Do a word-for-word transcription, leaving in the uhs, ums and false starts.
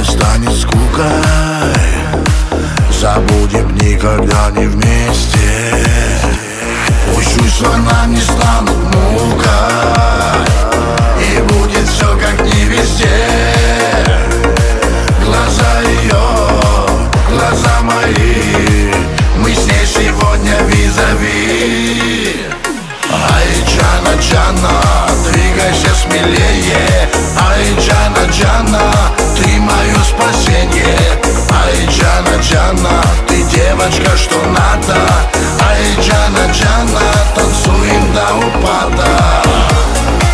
станет скукой, забудем никогда не вместе. Пусть чувства нам не станут мукой, и будет все как не везде. Глаза ее, глаза мои, мы с ней сегодня визави. Ай, Джана, Джана, двигайся смелее. Ай, Джана, Джана, ты мое спасение. Ай, Джана, Джана, ты девочка, что надо. Ай, Джана, Джана, танцуем до упада.